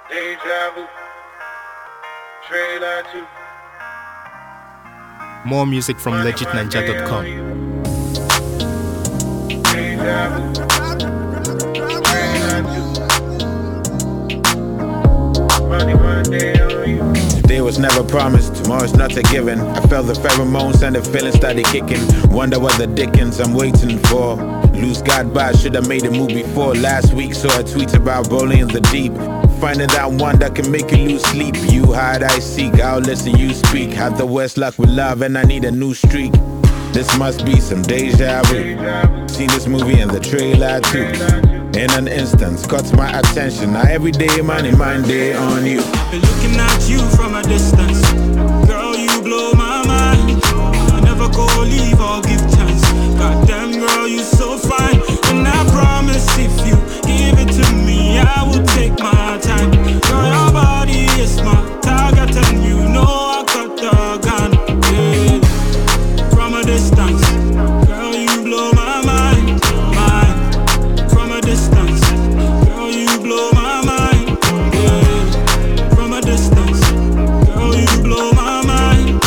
Deja vu. Trailer 2. More music from legitninja.com. Deja vu. Trailer 2. Money one day on you. Today was never promised, tomorrow's not a given. I felt the pheromones and the feelings started kicking. Wonder what the dickens I'm waiting for. Lose God by, should've made a move before. Last week saw a tweet about rolling in the deep. Finding that one that can make you lose sleep. You hide, I seek, I'll listen, you speak. Had the worst luck with love and I need a new streak. This must be some deja vu. Seen this movie in the trailer too. In an instance, caught my attention. Now every day, money, mind day on you. Been looking at you from a distance. Girl, you blow my mind. I never go leave or give chance. Goddamn girl, you so fine. And I promise if you give it to me, I will take my time. Girl, your body is my target and you know I got the gun. Yeah. From a distance, girl, you blow my mind. From a distance, girl, you blow my mind. Yeah. From a distance, girl, you blow my mind.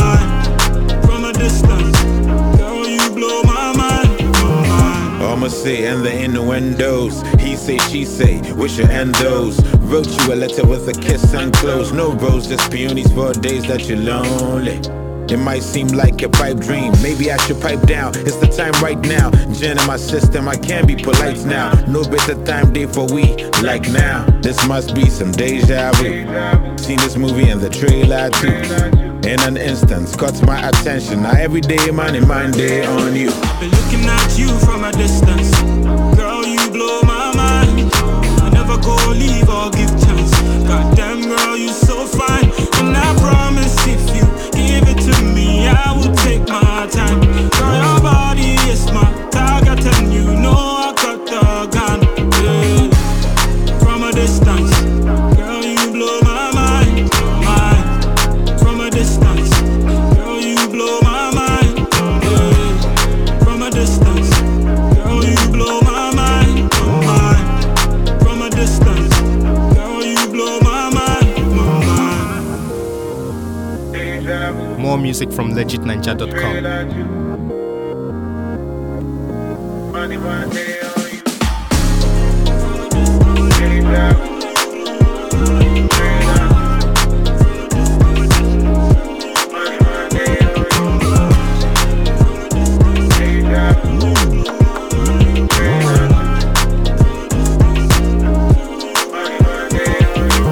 From a distance, girl, you blow my mind. Almost say and the innuendos. He say, she say, we should end those. Wrote you a letter with a kiss and close. No rose, just peonies for days that you're lonely. It might seem like a pipe dream. Maybe I should pipe down. It's the time right now. Gin in my system, I can't be polite now. No better time day for we like now. This must be some deja vu. Seen this movie in the trailer too. In an instance, caught my attention. Now every day, money, mind day on you. Been looking at you from a distance. Girl, you blow my mind. I never go leave or give chance. Goddamn girl, you so fine. And I promise if you give it to me, I will take my time. Girl, your body is my target and you know I got the gun. Yeah. From a distance, girl, you blow my mind. From a distance, girl, you blow my mind. Yeah. From a distance, girl, you blow my mind. From a distance, girl, you blow my mind. Deja vu. More music from legitninja.com. Trailer 2. Money one day on you. Deja vu. Trailer 2. Money one day on you. Deja vu. Trailer 2. Money one day on you.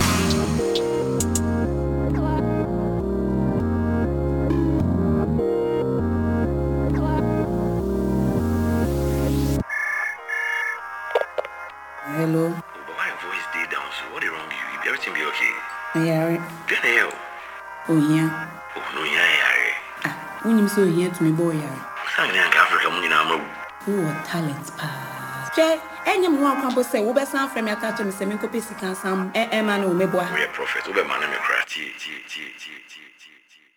Hello. But why your voice day down so? What is wrong with you? Everything be okay? Yeah. Then hell. Oh yeah. Oh no, yeah. Ah, when you so here to me boy yeah. Sang in Africa, Munina. Oh talent pa. Che, any more kwambo say we be san frame attach me say me kopi sika sam man o meboa. We a prophet, we be man me cry. T.